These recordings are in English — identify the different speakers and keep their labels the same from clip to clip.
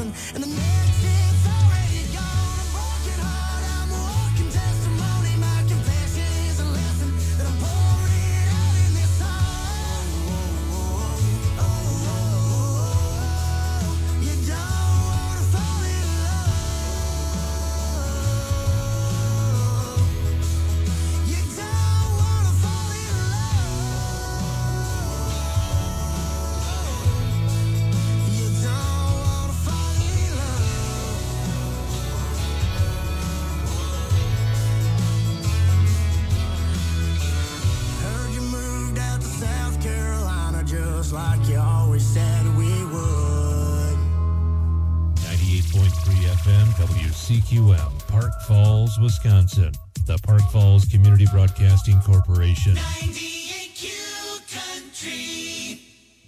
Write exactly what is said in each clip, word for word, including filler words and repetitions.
Speaker 1: lesson. And the next it's already gone. A broken heart, I'm a walking testimony. My confession is a lesson that I'm pouring out in this song. Oh, oh, oh, oh. You don't want to fall in love. You don't want to fall in love. You don't want to fall in love. Heard you moved out to South Carolina just like you always said we would.
Speaker 2: ninety-eight point three F M W C Q M, Park Falls, Wisconsin. The Park Falls Community Broadcasting Corporation.
Speaker 1: ninety-eight Q Country.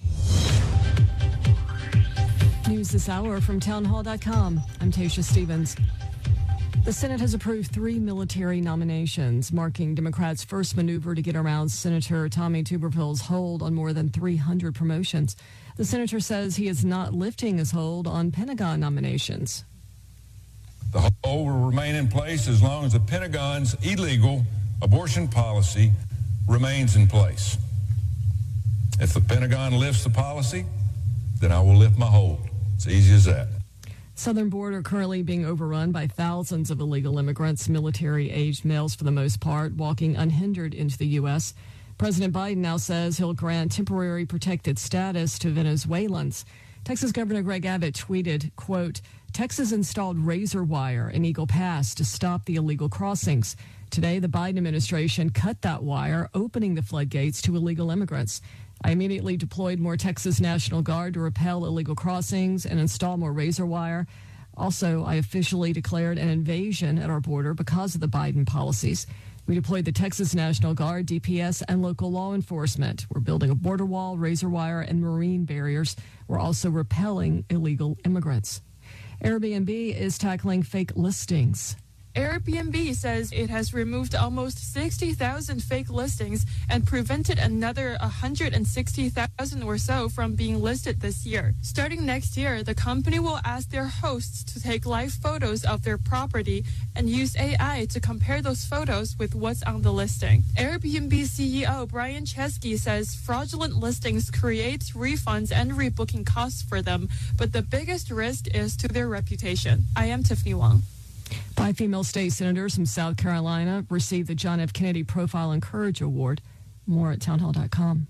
Speaker 3: News this hour from townhall dot com. I'm Tasha Stevens. The Senate has approved three military nominations, marking Democrats' first maneuver to get around Senator Tommy Tuberville's hold on more than three hundred promotions. The senator says he is not lifting his hold on Pentagon nominations.
Speaker 4: The hold will remain in place as long as the Pentagon's illegal abortion policy remains in place. If the Pentagon lifts the policy, then I will lift my hold. It's easy as that.
Speaker 3: Southern border currently being overrun by thousands of illegal immigrants, military-aged males for the most part, walking unhindered into the U S. President Biden now says he'll grant temporary protected status to Venezuelans. Texas Governor Greg Abbott tweeted, quote, Texas installed razor wire in Eagle Pass to stop the illegal crossings. Today, the Biden administration cut that wire, opening the floodgates to illegal immigrants. I immediately deployed more Texas National Guard to repel illegal crossings and install more razor wire. Also, I officially declared an invasion at our border because of the Biden policies. We deployed the Texas National Guard, D P S, and local law enforcement. We're building a border wall, razor wire, and marine barriers. We're also repelling illegal immigrants. Airbnb is tackling fake listings.
Speaker 5: Airbnb says it has removed almost sixty thousand fake listings and prevented another one hundred sixty thousand or so from being listed this year. Starting next year, the company will ask their hosts to take live photos of their property and use A I to compare those photos with what's on the listing. Airbnb C E O Brian Chesky says fraudulent listings create refunds and rebooking costs for them, but the biggest risk is to their reputation. I am Tiffany Wong.
Speaker 3: Five female state senators from South Carolina received the John F. Kennedy Profile and Courage Award. More at townhall dot com.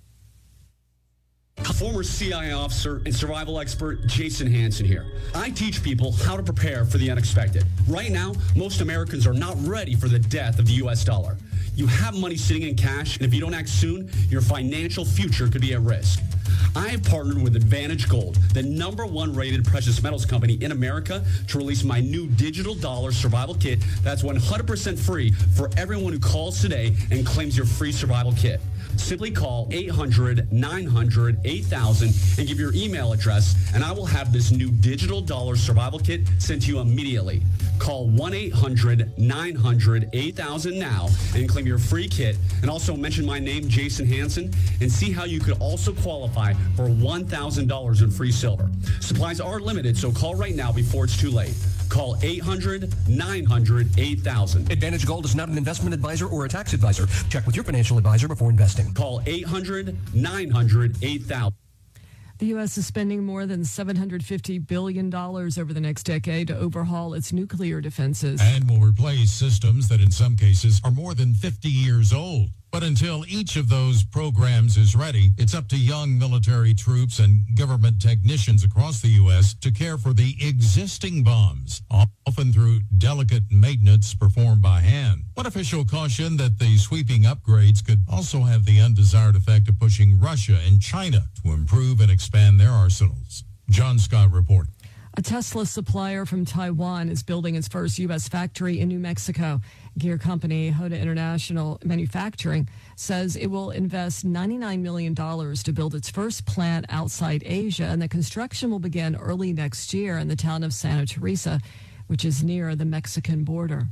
Speaker 6: Former C I A officer and survival expert Jason Hansen here. I teach people how to prepare for the unexpected. Right now, most Americans are not ready for the death of the U S dollar. You have money sitting in cash, and if you don't act soon, your financial future could be at risk. I have partnered with Advantage Gold, the number one rated precious metals company in America, to release my new digital dollar survival kit that's one hundred percent free for everyone who calls today and claims your free survival kit. Simply call eight hundred, nine hundred, eight thousand and give your email address, and I will have this new digital dollar survival kit sent to you immediately. Call one eight hundred, nine hundred, eight thousand now and claim your free kit, and also mention my name, Jason Hansen, and see how you could also qualify for one thousand dollars in free silver. Supplies are limited, so call right now before it's too late. Call eight hundred, nine hundred, eight thousand.
Speaker 7: Advantage Gold is not an investment advisor or a tax advisor. Check with your financial advisor before investing.
Speaker 6: Call eight hundred, nine hundred, eight thousand.
Speaker 3: The U S is spending more than seven hundred fifty billion dollars over the next decade to overhaul its nuclear defenses.
Speaker 8: And will replace systems that in some cases are more than fifty years old. But until each of those programs is ready, it's up to young military troops and government technicians across the U S to care for the existing bombs, often through delicate maintenance performed by hand. One official cautioned that the sweeping upgrades could also have the undesired effect of pushing Russia and China to improve and expand their arsenals. John Scott reports.
Speaker 3: A Tesla supplier from Taiwan is building its first U S factory in New Mexico. Gear company Hoda International Manufacturing says it will invest ninety-nine million dollars to build its first plant outside Asia, and the construction will begin early next year in the town of Santa Teresa, which is near the Mexican border.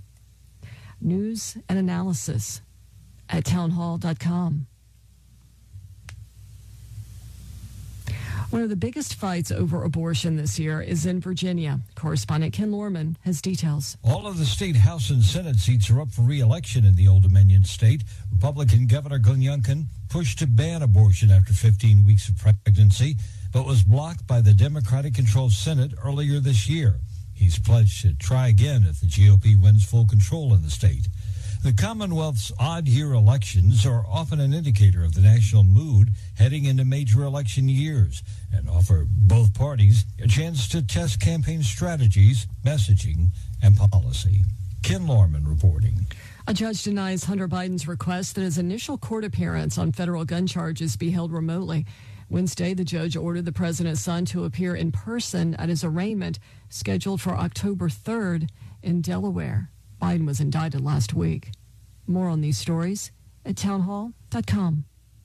Speaker 3: News and analysis at townhall dot com. One of the biggest fights over abortion this year is in Virginia. Correspondent Ken Lorman has details.
Speaker 9: All of the state House and Senate seats are up for re-election in the Old Dominion state. Republican Governor Glenn Youngkin pushed to ban abortion after fifteen weeks of pregnancy, but was blocked by the Democratic-controlled Senate earlier this year. He's pledged to try again if the G O P wins full control in the state. The Commonwealth's odd-year elections are often an indicator of the national mood heading into major election years and offer both parties a chance to test campaign strategies, messaging, and policy. Ken Lorman reporting.
Speaker 3: A judge denies Hunter Biden's request that his initial court appearance on federal gun charges be held remotely. Wednesday, the judge ordered the president's son to appear in person at his arraignment scheduled for October third in Delaware. Biden was indicted last week. More on these stories at townhall dot com.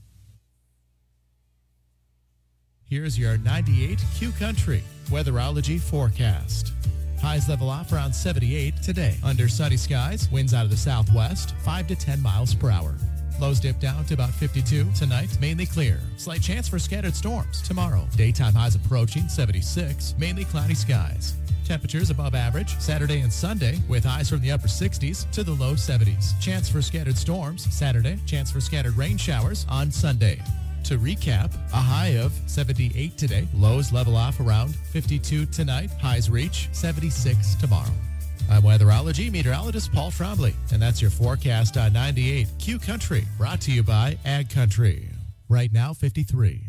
Speaker 10: Here's your ninety-eight Q Country weatherology forecast. Highs level off around seventy-eight today. Under sunny skies, winds out of the southwest, five to ten miles per hour. Lows dip down to about fifty-two. Tonight, mainly clear. Slight chance for scattered storms. Tomorrow, daytime highs approaching seventy-six. Mainly cloudy skies. Temperatures above average Saturday and Sunday with highs from the upper sixties to the low seventies. Chance for scattered storms Saturday. Chance for scattered rain showers on Sunday. To recap, a high of seventy-eight today. Lows level off around fifty-two tonight. Highs reach seventy-six tomorrow. I'm weatherology meteorologist Paul Trombley, and that's your forecast on ninety-eight Q Country, brought to you by Ag Country. Right now, fifty-three.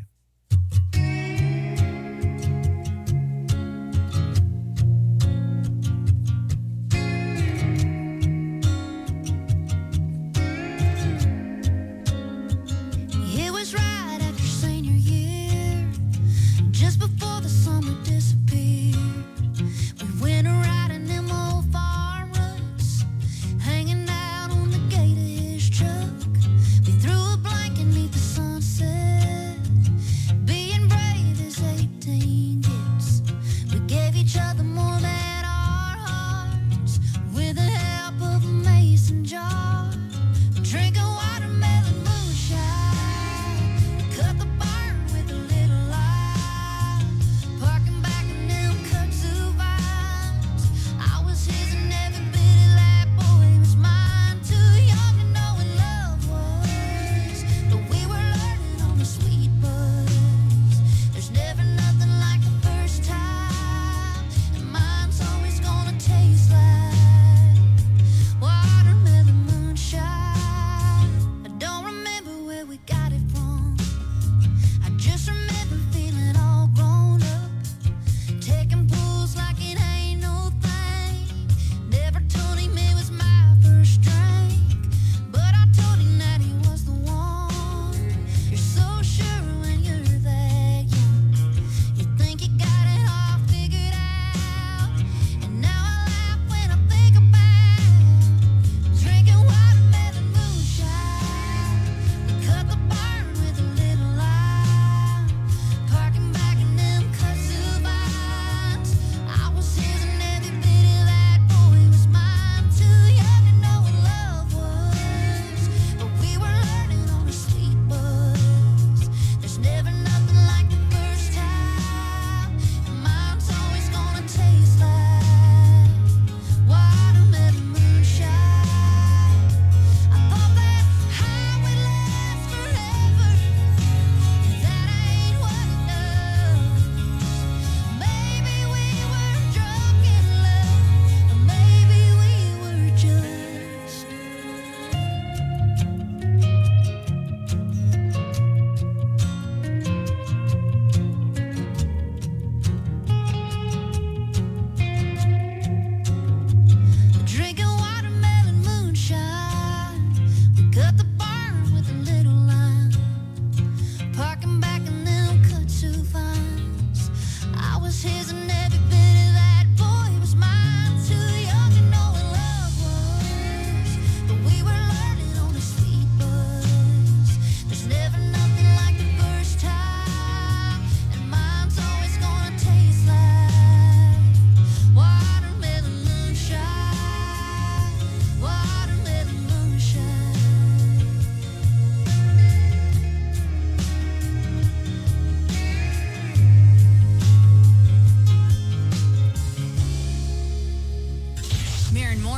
Speaker 1: It was right after senior year, just before the summer disappeared. We went around in them old farm ruts, hanging out on the gate of his truck. We threw a blanket 'neath the sunset,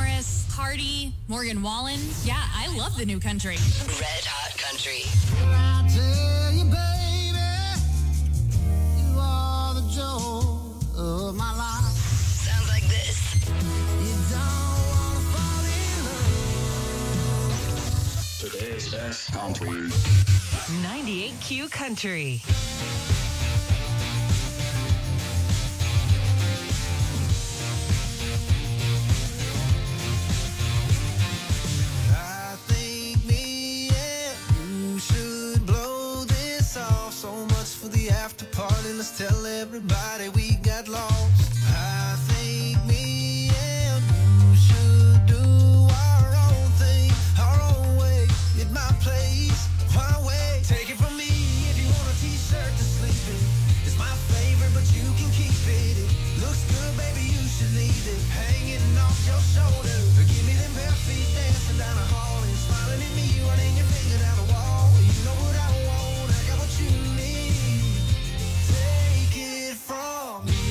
Speaker 11: Morris, Cardi, Morgan Wallen. Yeah, I love the new country.
Speaker 12: Red Hot Country.
Speaker 1: I tell you, baby, you are the joy of my life.
Speaker 12: Sounds like this.
Speaker 1: You don't wanna fall in love.
Speaker 13: Today's best country.
Speaker 12: ninety-eight Q Country.
Speaker 1: I think me and you should blow this off. So much for the after party. Let's tell everybody we got lost. I think me and you should do our own thing, our own way, at my place, my way. Take it from me if you want a t-shirt to sleep in. It's my favorite, but you can keep it. It looks good, baby, you should leave it hanging off your shoulder. Give me them bare feet dancing down the hall and smiling at me, running your finger down the wall. You know what I want, I got what you need. Take it from me.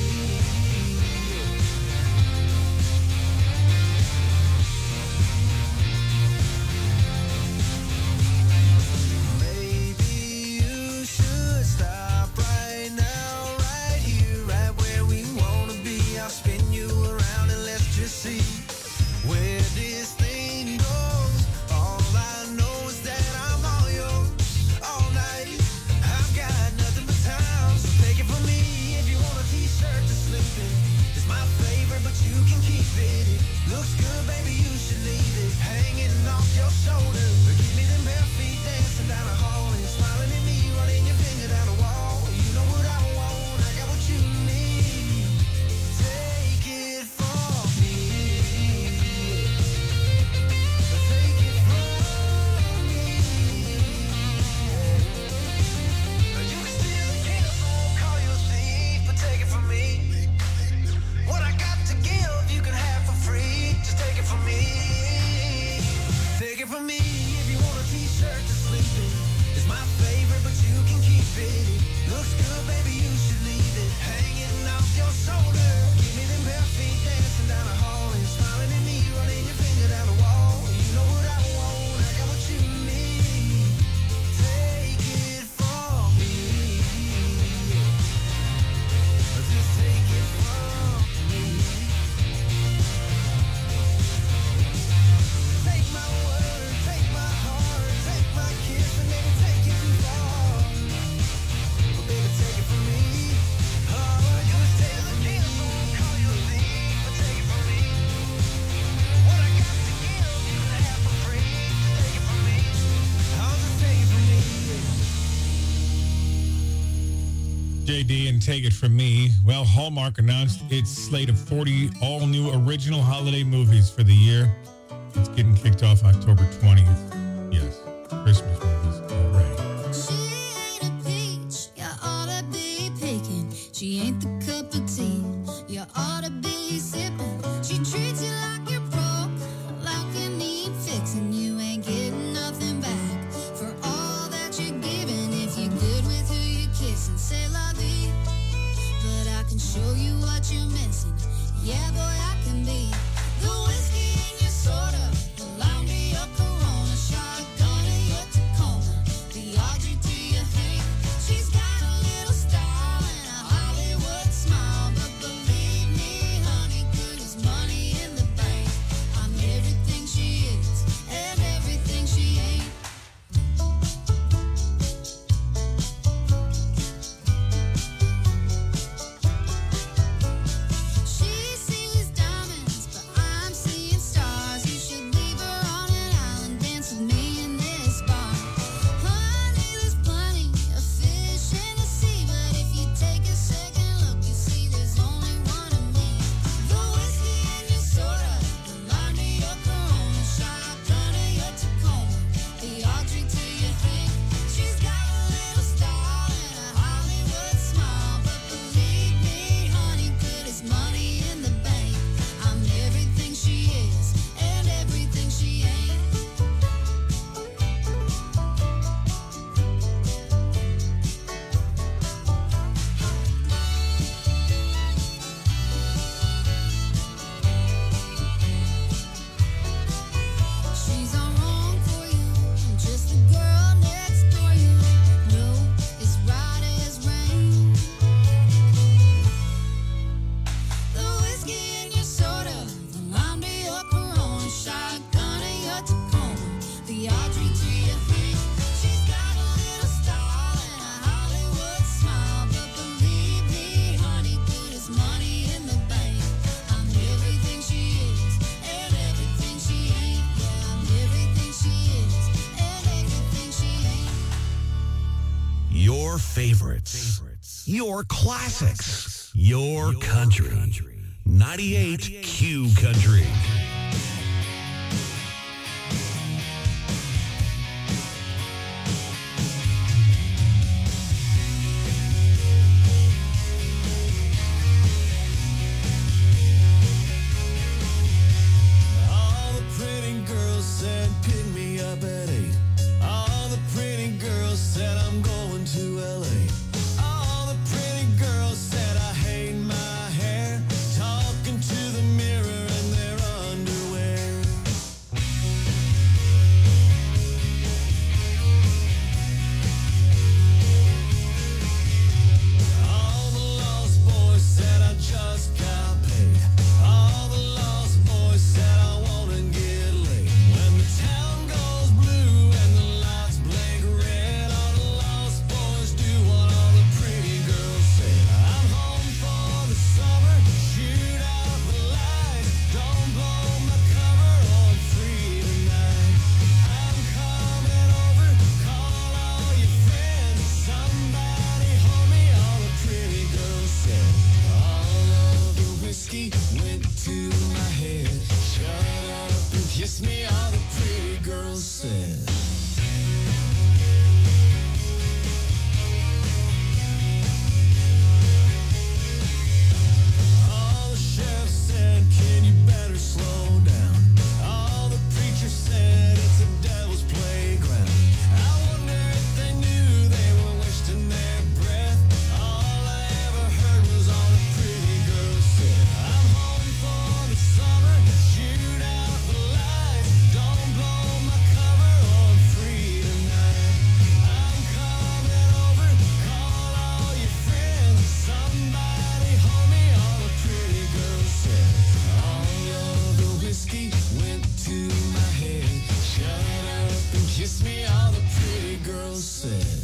Speaker 1: Maybe you should stop right now, right here, right where we wanna be. I'll spin you around and let's just see where this thing goes. All I know is that I'm all yours all night. I've got nothing but time, so take it from me if you want a t-shirt to sleep in. It's my favorite, but you can keep it. It looks good, baby, you should leave it hanging off your shoulder. Give me them bare feet dancing down the hall and smiling at me, running your finger down the wall. You know what I want, I got what you need. Take it from me. Take it from me. You can steal a kiss, I won't call you a thief, but take it from me. What I got to give, you can have for free. Just take it from me. Take it from me if you want a t-shirt to sleep in. It's my favorite, but you can keep it. It looks good, baby, you should leave it hanging off your shoulder. Give me them bare feet dancing down the hall and smiling at me, running your finger down the wall. You know what I want, I got what you need. Take it from me. Just take it from me. Take my word, take my heart, take my kiss, and maybe take it too far. But baby, take it from me. Oh, you can steal a kiss, I won't call you a thief, but take it from me. What I got to give, you can have for free. Just take it from me. I'll just take it from me.
Speaker 14: J D and Take It From Me. Well, Hallmark announced its slate of forty all-new original holiday movies for the year. It's getting kicked off October twentieth. Yes, Christmas movies. All right.
Speaker 15: She ain't a peach, you ought to be picking. She ain't the cup of tea, you ought to be sipping. She treats you like you're broke, like you need fixing. You ain't getting nothing back for all that you're giving. If you're good with who you're kissing, say la vie. But I can show you what you're missing. Yeah, boy, I can be the whiskey in your soda, the laundry, your Corona, shotgun in your
Speaker 16: Your favorites. Your classics. Your country. ninety-eight Q Country.
Speaker 1: All the pretty girls said pick me up at eight. All the pretty girls said I'm going to L A. All the pretty girls said I hate my hair. Talking to the mirror in their underwear. All the lost boys said I just got paid. All the lost boys said I wanna get laid. When the town goes blue and the lights blink red, all the lost boys do what all the pretty girls say. I'm home for the summer, shoot out the lights. Don't blow my cover, I'm free tonight. I'm coming over, call all your friends. Somebody hold me, all the pretty girls said. All of the whiskey went to my head. Shut up and kiss me, all the pretty girls said. All the sheriff said, can you better slow down? All the preachers said, it's a devil's playground. I wonder if they knew they were wasting their breath. All I ever heard was all the pretty girls said. I'm home for the summer, shoot out the lights. Don't blow my cover, I'm free tonight. I'm coming over, call all your friends. Somebody hold me, all the pretty girls said. All of the whiskey went to my head. Shut up and kiss me, all the pretty girls said.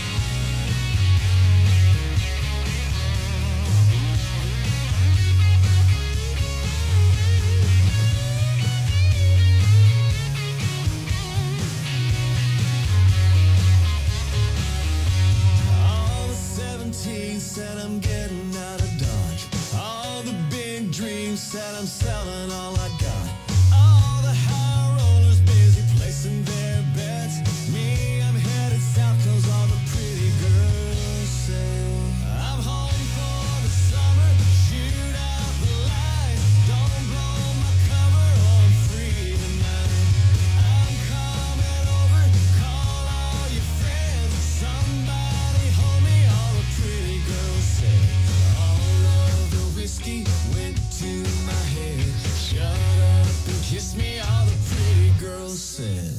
Speaker 1: All the seventeen said I'm getting out of Dodge. All the big dreams said I'm selling all I got. All the high rollers busy placing their bets. Me, I'm headed south 'cause all the pretty girls say I'm home for the summer, shoot out the lights. Don't blow my cover, I'm free tonight. I'm coming over, call all your friends. Somebody hold me, all the pretty girls said. All of the whiskey went to my head. Shut up and kiss me, all the pretty girls said.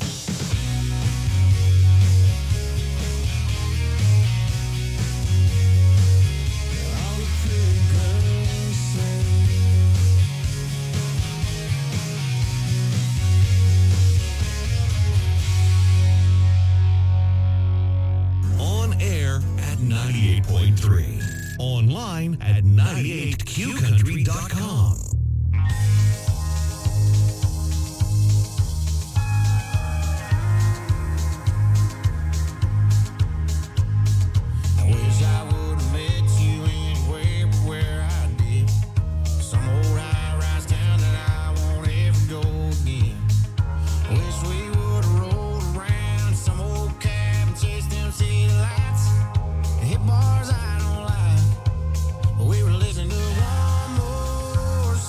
Speaker 1: All the pretty girls said.
Speaker 16: On air at ninety-eight point three. Online at ninety-eight q country dot com.
Speaker 1: I wish I would have met you anywhere but where I did. Some old high-rise town that I won't ever go again. Wish we would have rolled around some old cab and chased them city lights. Hit bars I don't like, but we were listening to one more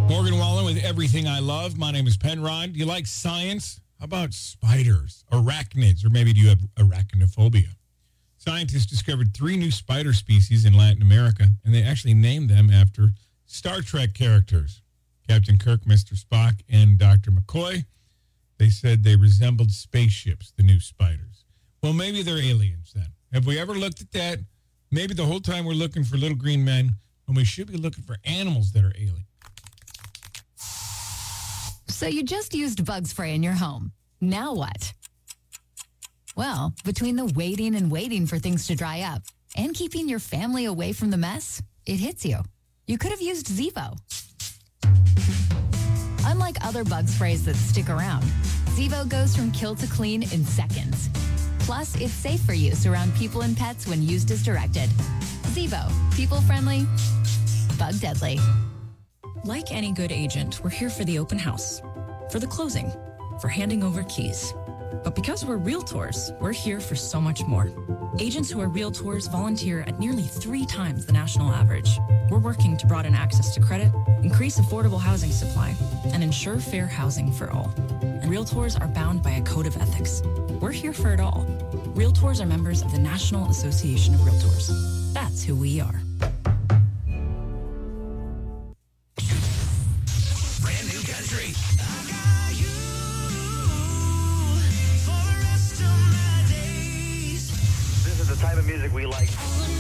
Speaker 14: Morgan Wallen with Everything I Love. My name is Penrod. Do you like science? How about spiders, arachnids, or maybe do you have arachnophobia? Scientists discovered three new spider species in Latin America, and they actually named them after Star Trek characters. Captain Kirk, Mister Spock, and Doctor McCoy. They said they resembled spaceships, the new spiders. Well, maybe they're aliens then. Have we ever looked at that? Maybe the whole time we're looking for little green men when we should be looking for animals that are alien.
Speaker 17: So you just used bug spray in your home. Now what? Well, between the waiting and waiting for things to dry up and keeping your family away from the mess, it hits you. You could have used Zevo. Unlike other bug sprays that stick around, Zevo goes from kill to clean in seconds. Plus, it's safe for use around people and pets when used as directed. Zevo, people-friendly, bug-deadly.
Speaker 18: Like any good agent, we're here for the open house, for the closing, for handing over keys. But because we're realtors, we're here for so much more. Agents who are realtors volunteer at nearly three times the national average. We're working to broaden access to credit, increase affordable housing supply, and ensure fair housing for all. And realtors are bound by a code of ethics. We're here for it all. Realtors are members of the National Association of Realtors. That's who we are.
Speaker 16: Brand new country.
Speaker 19: This is the type of music we like.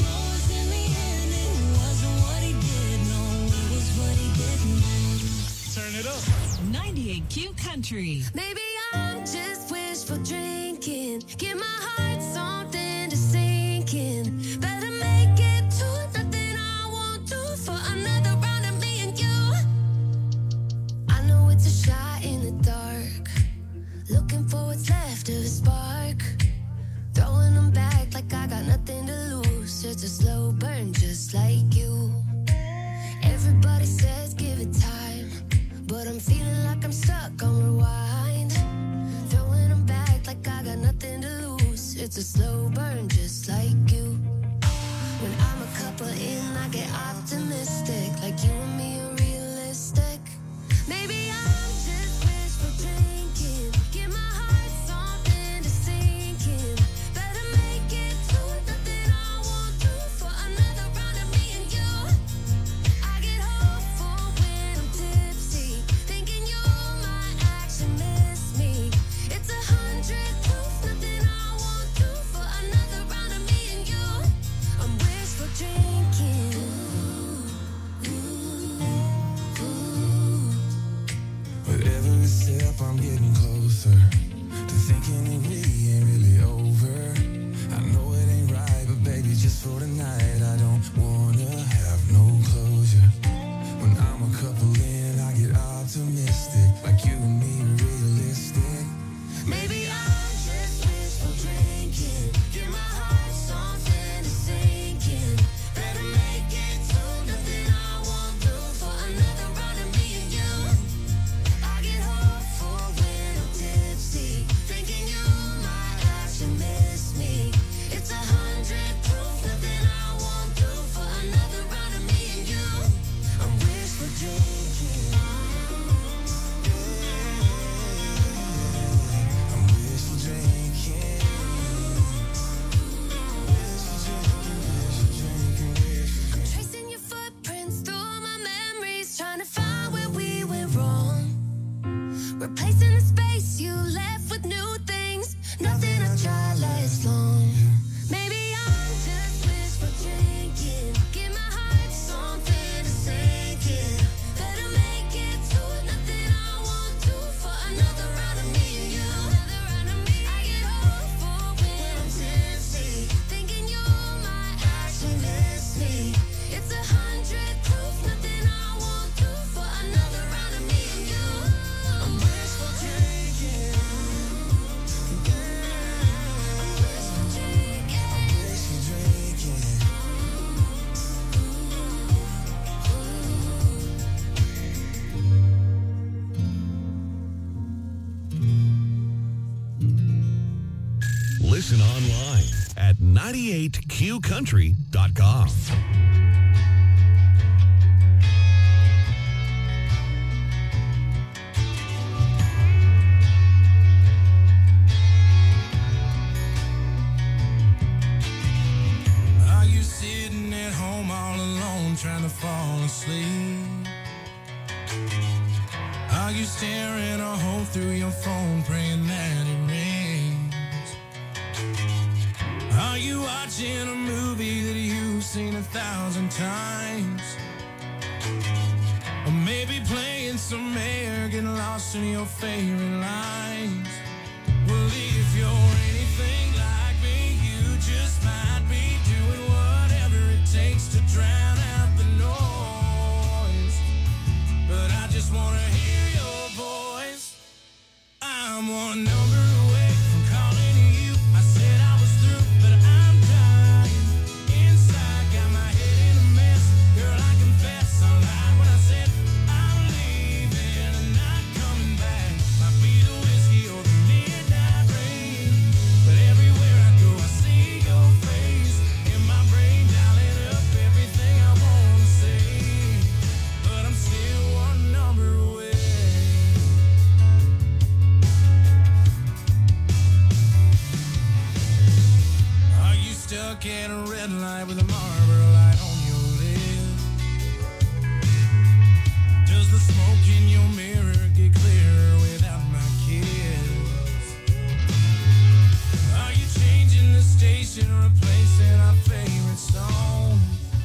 Speaker 16: Turn it up.
Speaker 12: ninety-eight Q Country.
Speaker 15: Maybe I'm just wishful drinking. Give my heart something to sink in. Better make it to nothing I won't do for another round of me and you. I know it's a shot in the dark. Looking for what's left of a spark. Throwing them back like I got nothing to lose. It's a slow burn just like you. Everybody says give it time, but I'm feeling like I'm stuck on rewind. Throwing them back like I got nothing to lose. It's a slow burn just like you. When I'm a couple in, I get optimistic. Like you and me are realistic. Maybe I'm just wishful drinking. Give my heart something to sink in. Better make it to nothing I won't do for another round of me and you. I get hopeful when I'm tipsy, thinking you might actually miss me. It's a hundred proof, nothing I won't do for another round of me and you. I'm wishful drinking.
Speaker 1: With every sip, I'm getting closer to thinking it really ain't really over. I know it ain't right, but baby, just for tonight, I don't wanna have no closure. When I'm a couple in, I get optimistic, like you and me are realistic. Maybe I'm just wishful drinking. Give my heart something to sink in. Better make it to nothing I won't do for another round of me and you. I get hopeful when I'm tipsy, thinking you might actually miss me. It's a hundred proof, nothing I won't do for another round of me and you. I'm wishful drinking. I'm wishful drinking.
Speaker 15: I'm tracing your footprints through my memories, trying to find where we went wrong. Replacing the space you left with new things. Nothing I tried lasts long. Maybe I'm just wishful drinking. Give my heart something to sink in. Better make it to nothing I won't do for another round of me and you. Another round of me. I get hopeful when I'm tipsy, thinking you might actually miss me. It's a hundred proof, nothing I won't do for another round of me and you. I'm wishful drinking. I'm wishful drinking. I'm wishful drinking.
Speaker 16: Listen online at ninety-eight Q country dot com.
Speaker 1: Are you staring a hole through your phone, praying that it rains? Are you watching a movie that you've seen a thousand times? Or maybe playing some air, getting lost in your favorite lines? Well, if you're anything like me, you just might be doing whatever it takes to drown out the noise. But I just want to hear your voice. I'm one number away from calling you. I said I was through, but I'm dying inside. Got my head in a mess. Girl, I confess I lied when I said I'm leaving and not coming back. Might be the whiskey or the midnight rain, but everywhere I go I see your face in my brain, dialing up everything I want to say. But I'm still one number away. Are you stuck at a red light with a Marlboro light on your lip? Does the smoke in your mirror get clearer without my kiss? Are you changing the station, replacing our favorite song?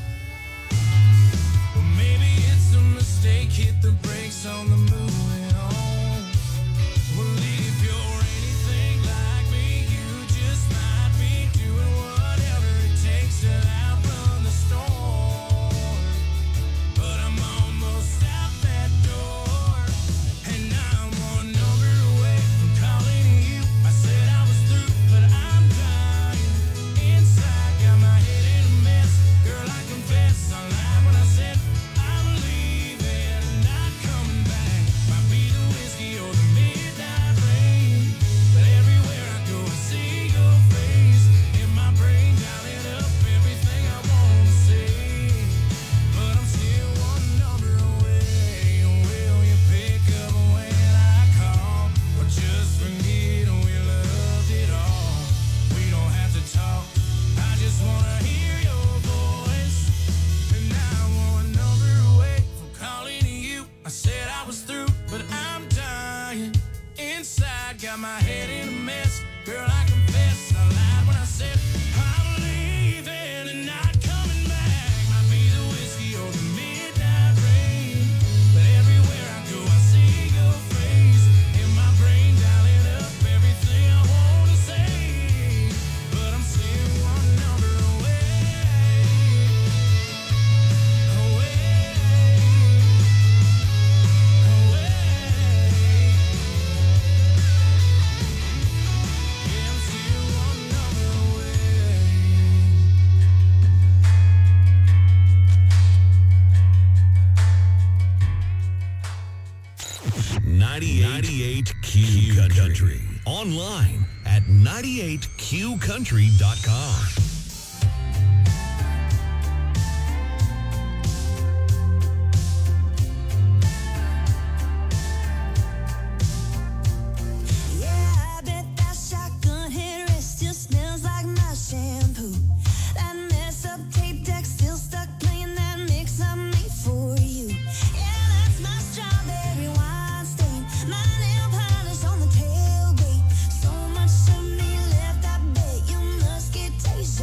Speaker 1: Or maybe it's a mistake, hit the brakes on the moving on. Well, if you're anything like me, you just might be doing whatever it takes to outrun the storm. But I'm almost out that door, and I'm one number away from calling you. I said I was through, but I'm dying inside. Got my head in a mess. Girl, I confess I lied when I said I'm leaving and not coming back. Might be the whiskey or the midnight rain, but everywhere I go I see your face in my brain, dialing up everything I want to say. But I'm still one number away. Will you pick up when I call, or just forget we loved it all? We don't have to talk, I just wanna hear your voice. And I'm one number away from calling you. I said I was through, but I'm dying inside. Got my head in a mess. Girl, I confess I lied when I said I'm leaving and not coming back. Might be the whiskey or the midnight rain, but everywhere I go I see your face in my brain, dialing up everything I want to say. But I'm still one number away. Away. Away. Yeah, I'm still one number away.
Speaker 16: ninety-eight Q Country. Online at ninety-eight q country dot com.
Speaker 15: Yeah, I bet that shotgun headrest still smells like my shampoo. That mess up tape deck still stuck playing that mix I made for you. Yeah, that's my strawberry wine stain, my nail polish on the tailgate. So much of me left, I bet you must get tasty.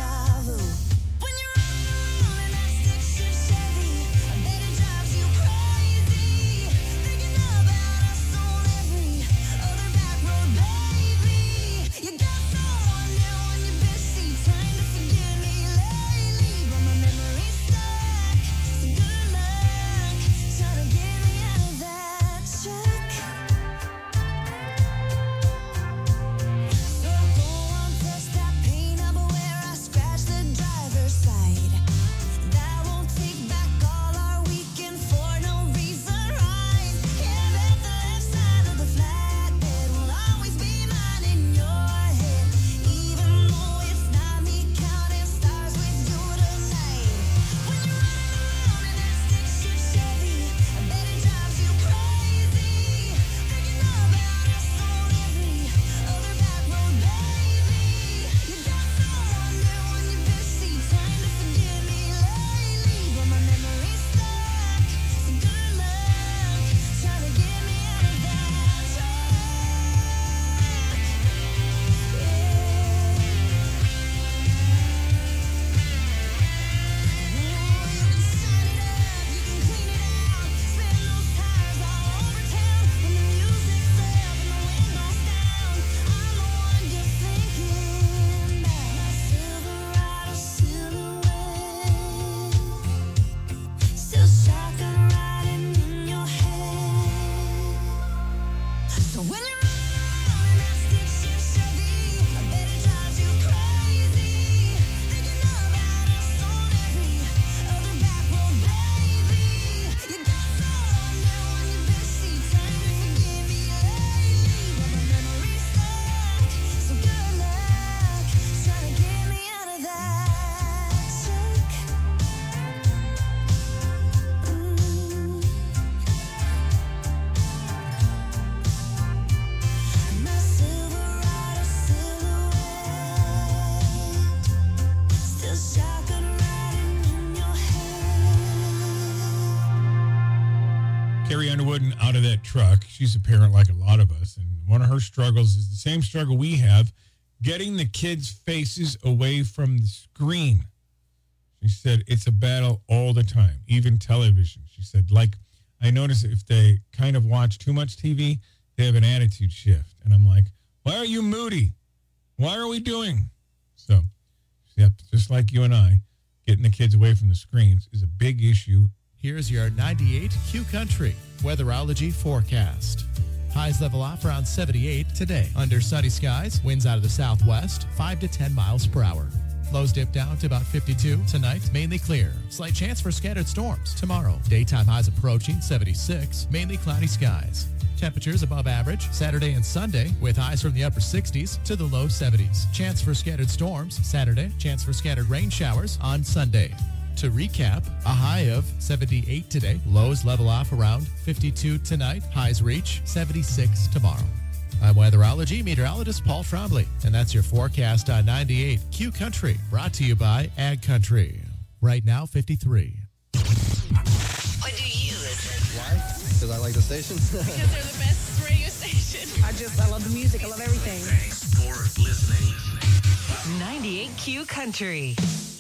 Speaker 14: Carrie Underwood and out of that truck. She's a parent like a lot of us. And one of her struggles is the same struggle we have, getting the kids' faces away from the screen. She said it's a battle all the time, even television. She said, like, I notice if they kind of watch too much T V, they have an attitude shift. And I'm like, why are you moody? Why are we doing? So, yep, just like you and I, getting the kids away from the screens is a big issue.
Speaker 10: Here's your ninety-eight Q Country weatherology forecast. Highs level off around seventy-eight today. Under sunny skies, winds out of the southwest, five to ten miles per hour. Lows dip down to about fifty-two. Tonight, mainly clear. Slight chance for scattered storms. Tomorrow, daytime highs approaching seventy-six. Mainly cloudy skies. Temperatures above average Saturday and Sunday with highs from the upper sixties to the low seventies. Chance for scattered storms Saturday. Chance for scattered rain showers on Sunday. To recap, a high of seventy-eight today. Lows level off around fifty-two tonight. Highs reach seventy-six tomorrow. I'm weatherology meteorologist Paul Trombley, and that's your forecast on ninety-eight Q Country, brought to you by Ag Country. Right now, fifty-three.
Speaker 12: What do you listen?
Speaker 20: Why? Because I like the station.
Speaker 12: Because they're the best radio station. I just, I love the music. I love everything.
Speaker 16: Thanks for listening.
Speaker 12: ninety-eight Q Country.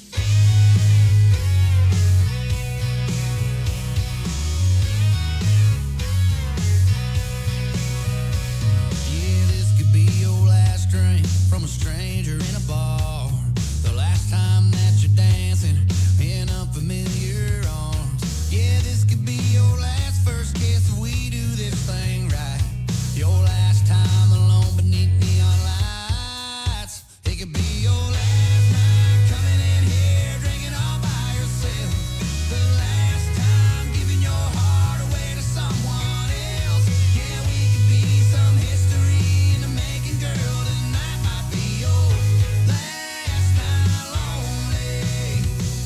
Speaker 1: Yeah, this could be your last drink from a stranger in a bar. The last time that you're dancing in unfamiliar arms. Yeah, this could be your last first kiss if we do this thing right. Your last time alone beneath neon lights. It could be your last night coming in here drinking all by yourself. The last time giving your heart away to someone else. Yeah, we could be some history in the making, girl. Tonight might be your last night lonely.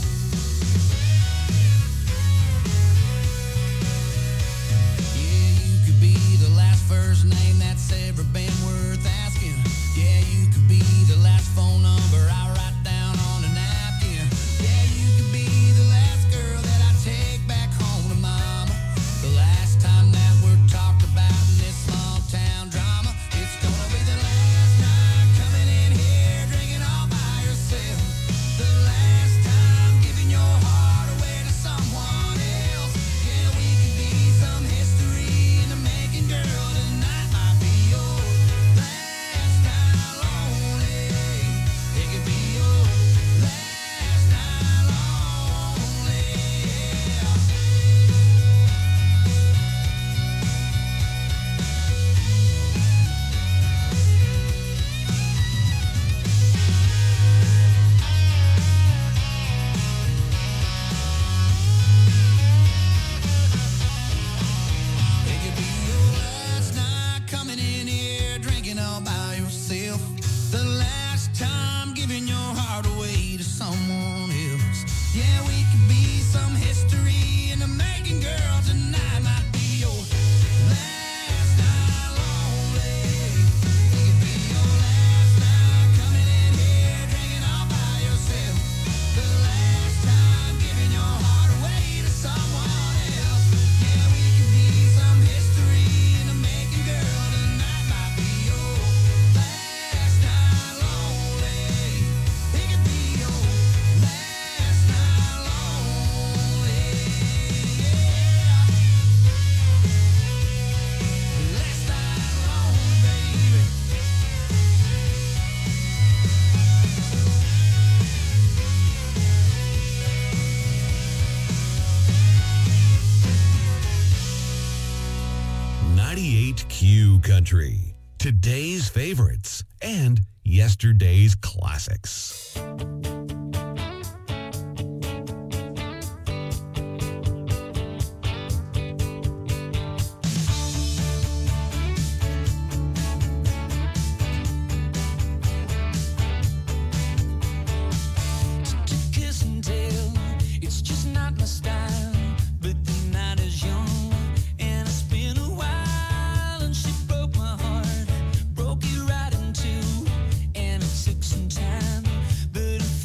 Speaker 1: Yeah, you could be the last first name that's ever been worth asking. Yeah, you could be the last phone number I write down on a napkin. Yeah, you could be the last girl that I take back home to mama. The last time that we're talked about in this small town drama. It's gonna be the last night coming in here drinking all by yourself. The last time giving your heart away to someone else. Yeah, we could be some history in the making, girl. Tonight might be your last night lonely. It could be your last night lonely. Yeah. It could be your last night coming in here drinking all by yourself. The last time giving your heart away to someone else. Yeah, we could be some history in the making, girl. Tonight might be your last night lonely. It could be your last night coming in here drinking all by yourself. The last time giving your heart away to someone else. Yeah, we could be some history in the making, girl. Tonight might be your last night lonely. It could be your last night lonely. Yeah. Last night lonely, baby.
Speaker 16: ninety-eight Q Country. Today's favorites and yesterday's classics.
Speaker 1: To kiss and tell, it's just not my style. But the night is young, and it's been a while. And she broke my heart, broke it right in two. And it took some time, but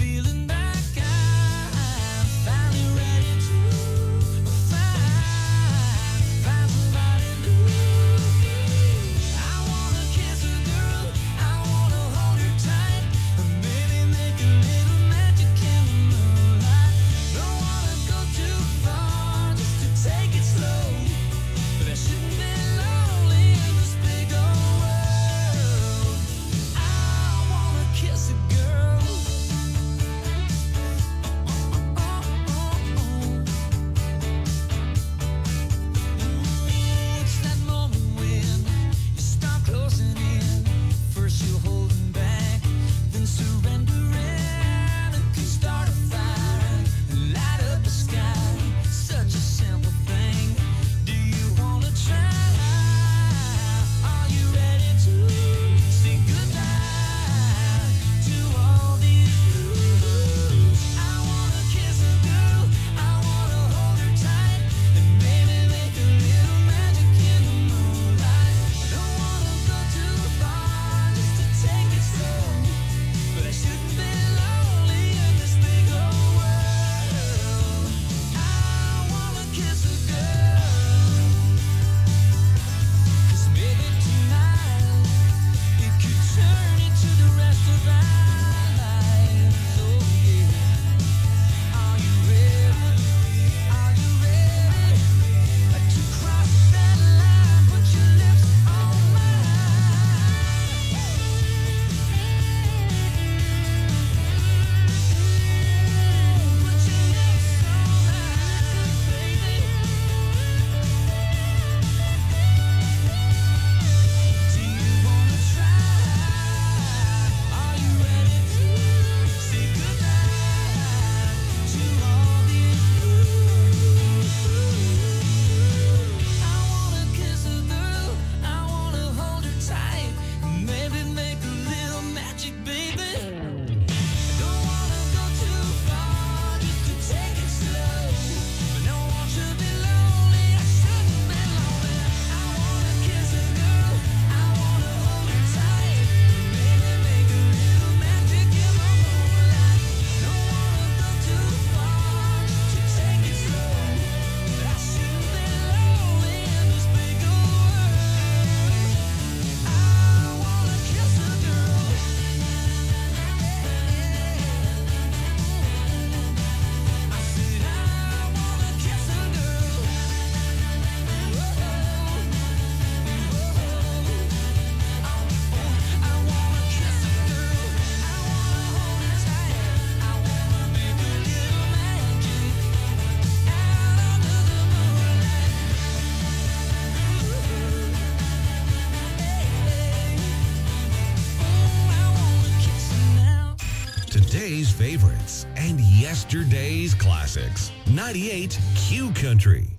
Speaker 16: favorites and yesterday's classics. ninety-eight Q Country.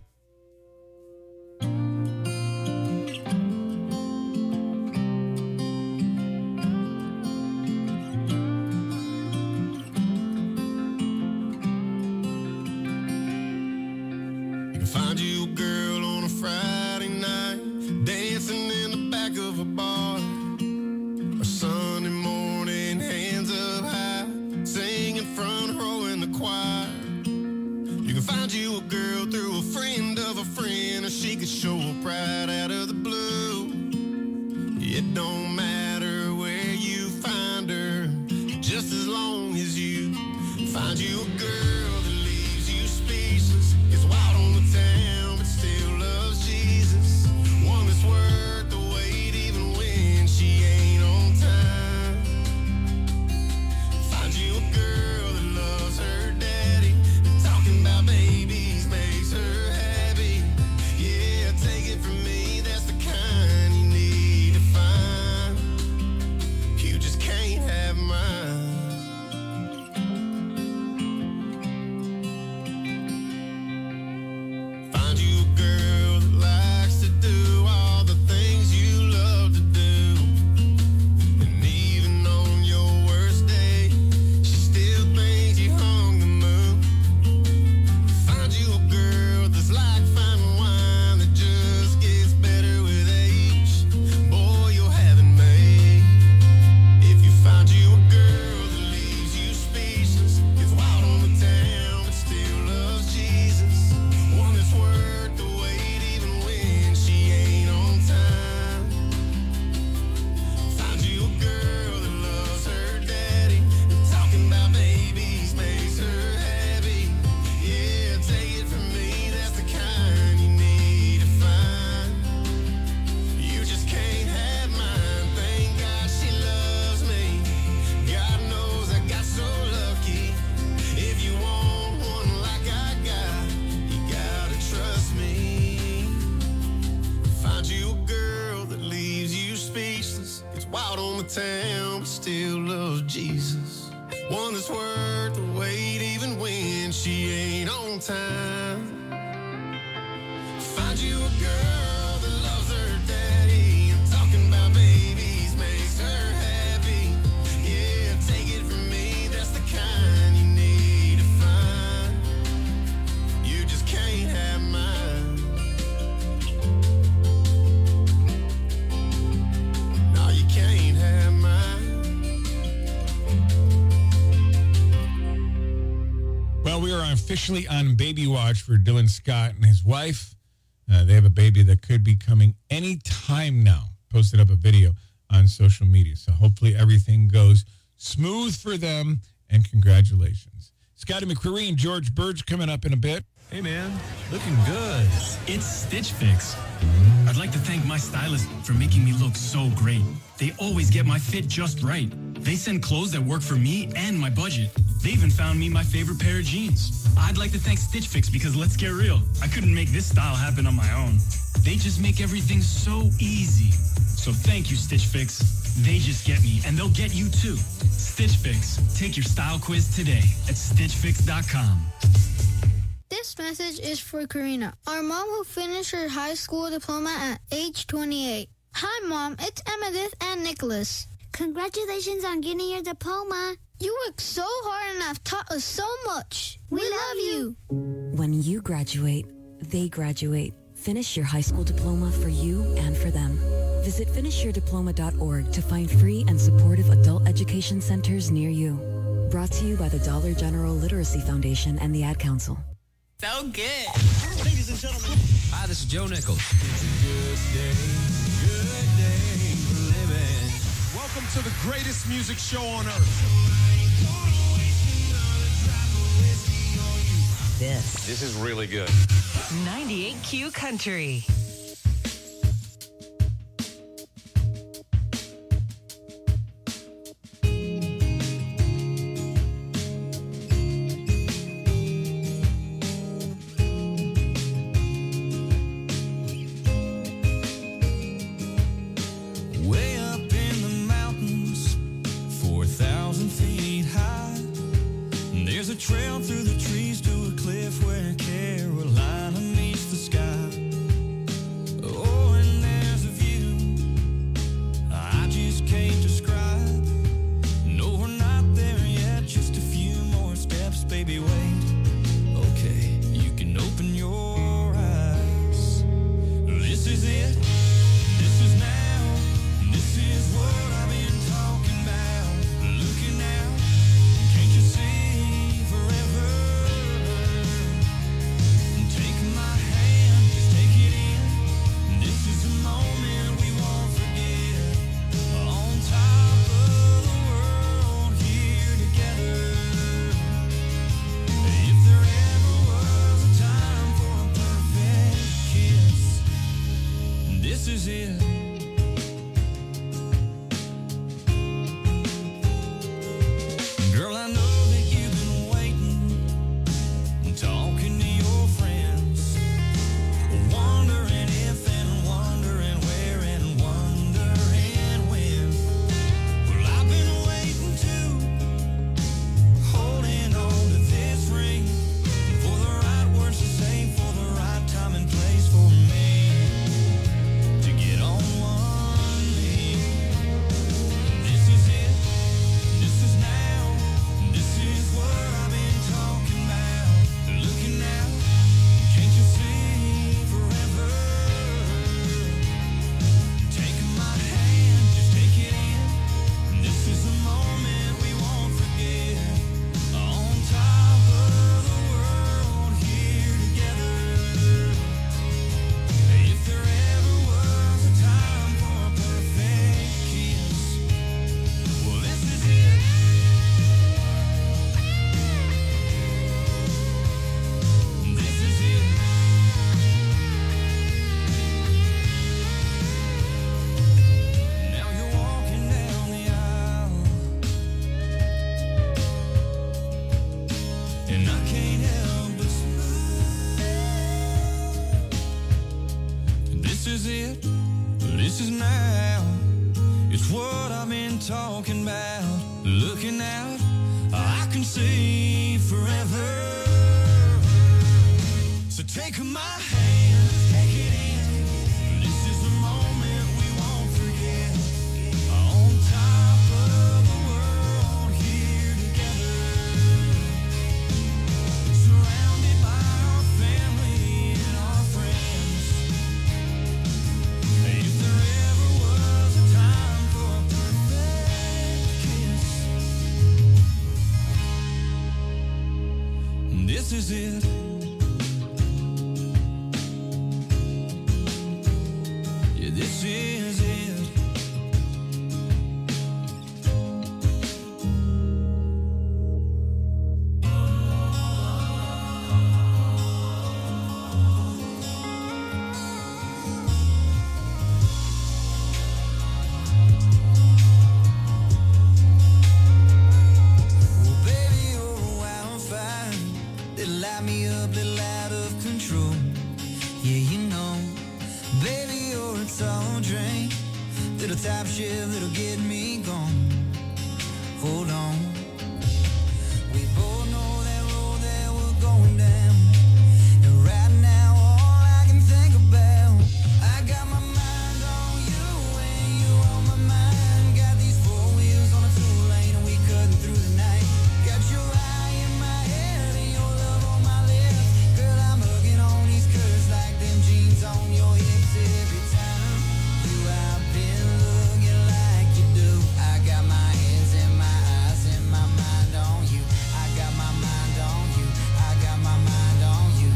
Speaker 1: Find you a girl on a Friday night, dancing in the back of a bar. Or Sunday morning, hands up high, singing front row in the choir. You can find you a girl through a friend of a friend, or she could show up right out of the blue. It don't matter where you find her, just as long as you find you a girl that leaves you speechless, gets wild on the town but still loves Jesus. One that's worth the wait even when she ain't on time. Find you a girl that loves her daddy, and talking about babies makes her happy. Yeah, take it from me, that's the kind you need to find. You just can't have mine. Find you a girl that likes to do all the things you love to do. And even on your worst day, she still thinks you hung the moon. Find you a girl that's like fine wine that just gets better with age. Boy, you'll have it made. If you find you a girl that leaves you speechless, gets wild on the town but still loves Jesus. One that's worth the wait even when she ain't on time. Find you a girl that loves her daddy, and talking about babies makes her happy. Yeah, take it from me, that's the kind you need to find. You just can't have mine. Thank God she loves me. God knows I got so lucky. If you want one like I got, you gotta trust me. Find you a girl that leaves you speechless, gets wild on the town but still loves Jesus. One that's worth the wait even when she ain't on time. Find you a girl that loves her daddy, and talking about babies makes her happy. Yeah, take it from me, that's the kind you need to find. You just can't have mine. No, you can't have mine.
Speaker 14: Well, we are officially on baby watch for Dylan Scott and his wife. Uh, they have a baby that could be coming any time now. Posted up a video on social media. So hopefully everything goes smooth for them, and congratulations. Scotty McCreary and George Burge coming up in a bit.
Speaker 20: Hey, man, looking good. It's Stitch Fix. I'd like to thank my stylist for making me look so great. They always get my fit just right. They send clothes that work for me and my budget. They even found me my favorite pair of jeans. I'd like to thank Stitch Fix because let's get real, I couldn't make this style happen on my own. They just make everything so easy. So thank you, Stitch Fix. They just get me, and they'll get you too. Stitch Fix. Take your style quiz today at stitch fix dot com.
Speaker 15: This message is for Karina, our mom who finished her high school diploma at age twenty-eight. Hi, Mom. It's Emmettith and Nicholas. Congratulations on getting your diploma. You worked so hard and have taught us so much. We, we love you.
Speaker 21: When you graduate, they graduate. Finish your high school diploma for you and for them. Visit finish your diploma dot org to find free and supportive adult education centers near you. Brought to you by the Dollar General Literacy Foundation and the Ad Council.
Speaker 12: So good.
Speaker 7: Ladies and gentlemen. Hi, this is Joe Nichols.
Speaker 1: It's a good day, good day for living.
Speaker 22: Welcome to the greatest music show on earth.
Speaker 23: This.
Speaker 24: This is really good.
Speaker 23: ninety-eight Q Country.
Speaker 1: Way up in the mountains, four thousand feet high, This is it. Girl, I know that you've been waiting, talking to your friends, wondering if and wondering where and wondering when. Well, I've been waiting too, holding on to this ring, for the right words to say, for the right time and place for me to get on one knee. This is it, this is now, this is what I've been talking about. Looking out, can't you see forever? Taking my hand, just take it in. This is a moment we won't forget. On top of the world, here together. If there ever was a time for a perfect kiss, well, this is it. This is it. Now you're walking down the aisle, and I can't help but smile. This is it, this is now. It's what I've been talking about. Looking out, I can see forever. So take my hand, take it in. This is a moment we won't forget. On top of the world, here together. Surrounded by our family and our friends. If there ever was a time for a perfect kiss, this is it. Yeah, this is it. Well, baby, you're a wildfire that light me up, little out of control. Yeah, you know, baby, you're a tall drink, little top shit that'll get me gone. Hold on, we both know that road that we're going down, and right now all I can think about, I got my mind on you and you on my mind. Got these four wheels on a two lane and we cutting through the night. Got your eye in my head and your love on my lips. Girl, I'm hugging on these curves like them jeans on your hips. Every time you out been looking like you do, I got my hands in my eyes and my mind on you. I got my mind on you. I got my mind on you.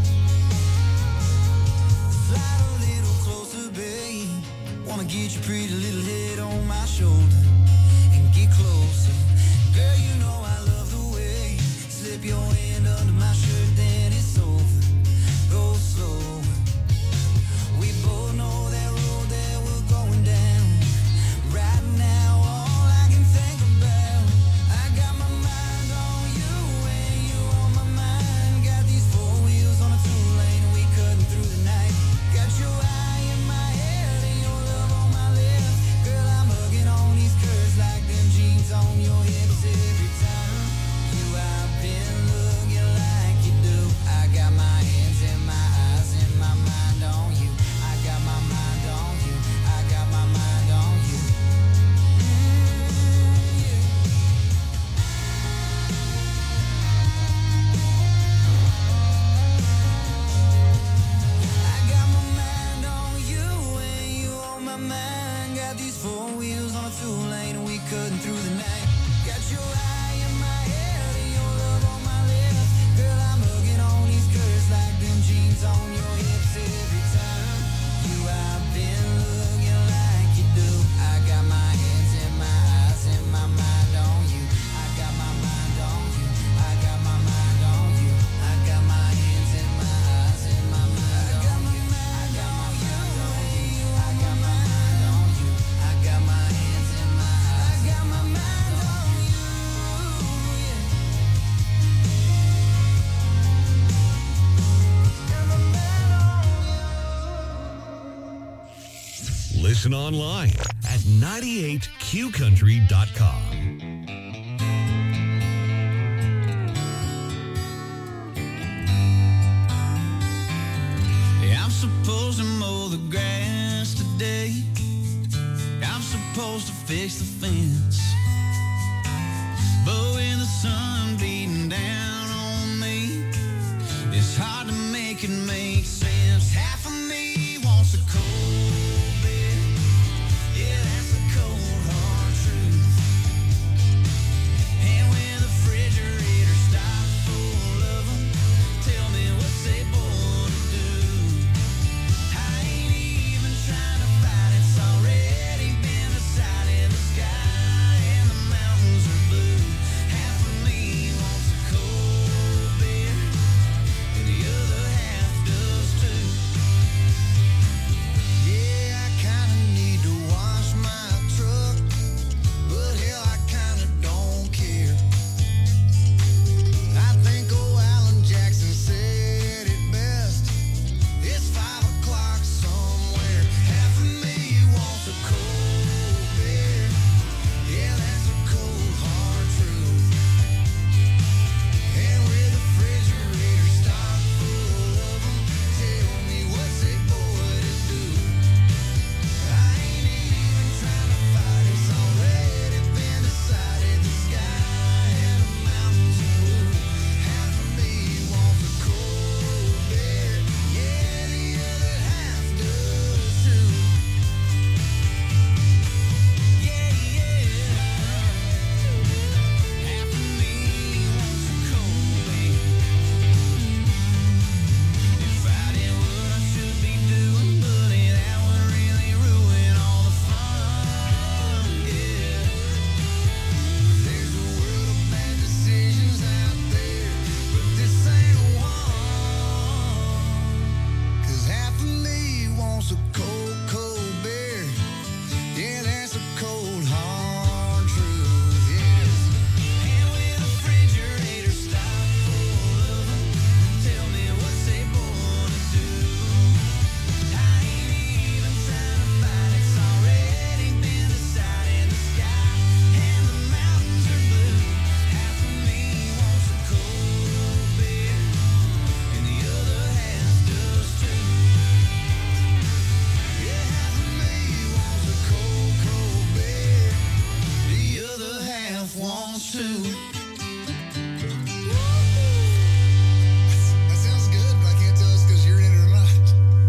Speaker 1: Slide a little closer, babe. Wanna get your pretty little head on my shoulder and get closer. Girl, you know I love the way you slip your hand under my shirt, then it's over. Go slow. We both know that road that we're going down. Right now, all I can think about, I got my mind on you and you on my mind. Got these four wheels on a two lane and we cutting through the night. Got your eye in my head and your love on my lips. Girl, I'm hugging on these curves like them jeans on your hips. Every time you out been looking like you do, I got my hands in my eyes and my mind on you. I got my mind on you. I got my mind on you. Mm, yeah. I got my mind on you and you on my mind. Got these four wheels on a two lane and we cutting through the night. Got your eye in my head and your love on my lips. Girl, I'm hugging on these curves like them jeans on your hips. Every time you out been looking like you do, I got my hands in my eyes and my mind on you. I got my mind on you. I got my mind on you. I got my hands in my eyes and my mind on you. I got my mind on you.
Speaker 16: listen online at ninety-eight q country dot com.
Speaker 1: I'm supposed to mow the grass today. I'm supposed to fix the fence. But when the sun beating down on me, it's hard to make it make sense. Half of me wants a cold beer. Yeah, that's a cold hard truth. And when the refrigerator stops full of them, tell me what's they born to do. I ain't even trying to fight, it's already been decided. The sky and the mountains are blue. Half of me wants a cold beer, and the other half does too. Yeah, I kinda need to wash my truck, but hell, I kinda don't care. I think old Alan Jackson said it best. It's five o'clock somewhere. Half of me wants a cold beer. Yeah, that's a cold hard truth. And with the refrigerator stocked full of them, tell me what's it boy to do. I ain't even trying to fight, it's already been decided. The sky and the mountains are blue. Half of me wants a cold beer. Yeah, the other half does too. Yeah, yeah. Half of me wants a cold beer. If I did what I should be doing, buddy, that would really ruin all the fun. Yeah. There's a world of bad decisions out there, but this ain't one. 'Cause half of me wants a cold, cold beer. Yeah, that's a cold, hard truth. Yes. And with the refrigerator stocked full of them, tell me what's they born to do. I ain't even trying to fight, it's already been decided. The sky and the mountains are blue. Half of me wants a cold beer, and the other half does too. Yeah, half of me wants a cold, cold beer. The other half wants to. That sounds good, but I can't tell us because you're in it or not.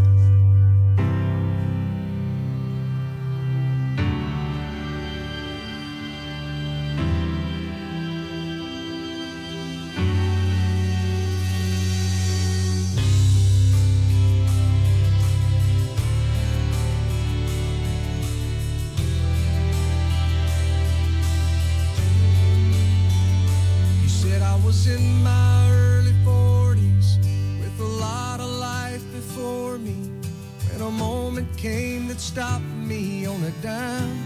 Speaker 1: You said I was in my early forties with a lot of life before me, when a moment came that stopped me on a dime.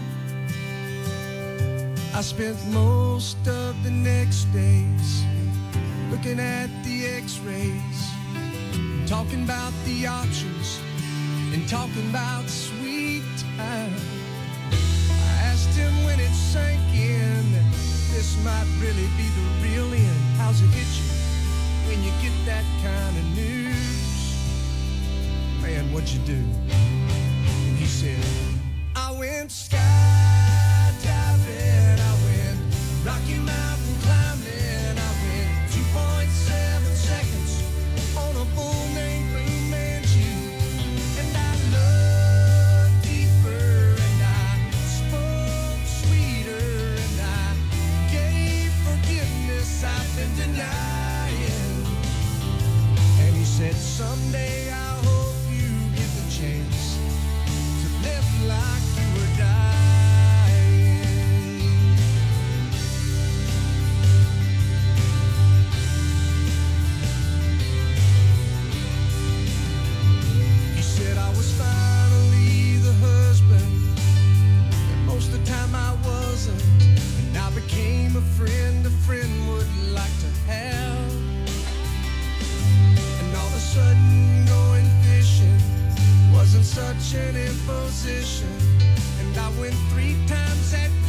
Speaker 1: I spent most of the next days looking at the x-rays, talking about the options and talking about sweet time. I asked him when it sank in that this might really be the real end. How's it hit you when you get that kind of news? Man, what'd you do? And he said, I went skydiving, I went Rocky Mountain climbing, I went two point seven seconds on a bull named Blue Manchu. And I loved deeper, and I spoke sweeter, and I gave forgiveness I've been denying. And he said, someday I hope you get the chance position in position, and I win three times at